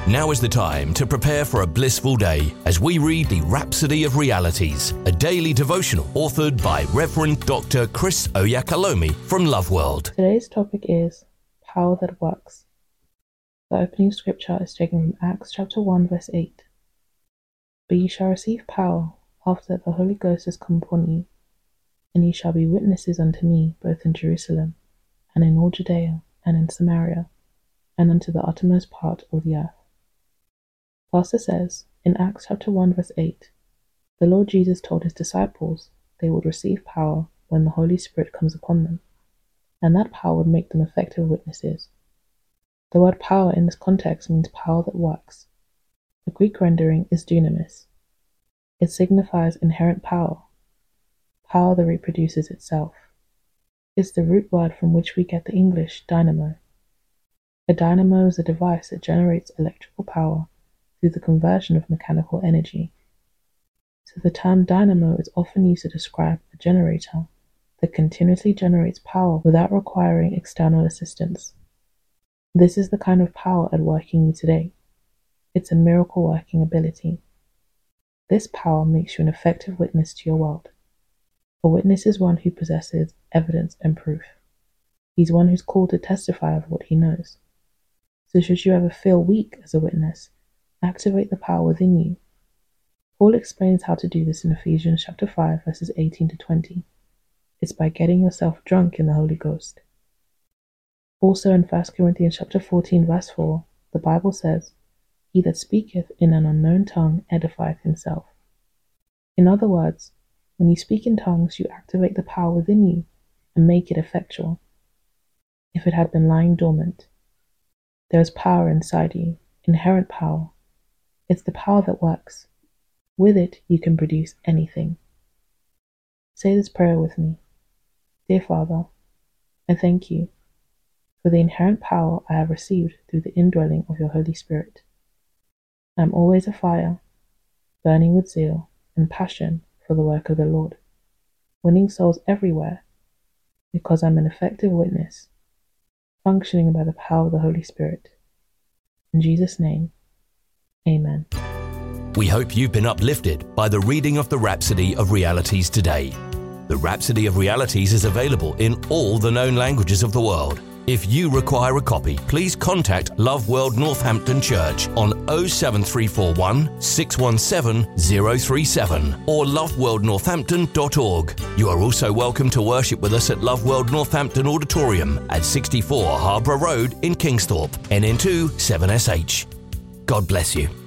Now is the time to prepare for a blissful day as we read the Rhapsody of Realities, a daily devotional authored by Reverend Dr. Chris Oyakalomi from Love World. Today's topic is Power That Works. The opening scripture is taken from Acts chapter 1 verse 8. But ye shall receive power after that the Holy Ghost is come upon you, and ye shall be witnesses unto me both in Jerusalem, and in all Judea, and in Samaria, and unto the uttermost part of the earth. Pastor says, in Acts chapter 1 verse 8, the Lord Jesus told his disciples they would receive power when the Holy Spirit comes upon them, and that power would make them effective witnesses. The word power in this context means power that works. The Greek rendering is dunamis. It signifies inherent power, power that reproduces itself. It's the root word from which we get the English dynamo. A dynamo is a device that generates electrical power through the conversion of mechanical energy. So the term dynamo is often used to describe a generator that continuously generates power without requiring external assistance. This is the kind of power at work in you today. It's a miracle working ability. This power makes you an effective witness to your world. A witness is one who possesses evidence and proof. He's one who's called to testify of what he knows. So should you ever feel weak as a witness, activate the power within you. Paul explains how to do this in Ephesians chapter 5 verses 18 to 20. It's by getting yourself drunk in the Holy Ghost. Also in 1 Corinthians chapter 14 verse 4, the Bible says, He that speaketh in an unknown tongue edifieth himself. In other words, when you speak in tongues, you activate the power within you and make it effectual. If it had been lying dormant, there is power inside you, inherent power. It's the power that works. With it, you can produce anything. Say this prayer with me. Dear Father, I thank you for the inherent power I have received through the indwelling of your Holy Spirit. I am always afire, burning with zeal and passion for the work of the Lord, winning souls everywhere, because I'm an effective witness, functioning by the power of the Holy Spirit. In Jesus' name, Amen. We hope you've been uplifted by the reading of the Rhapsody of Realities today. The Rhapsody of Realities is available in all the known languages of the world. If you require a copy, please contact Love World Northampton Church on 07341 617 037 or loveworldnorthampton.org. You are also welcome to worship with us at Love World Northampton Auditorium at 64 Harborough Road in Kingsthorpe, NN2 7SH. God bless you.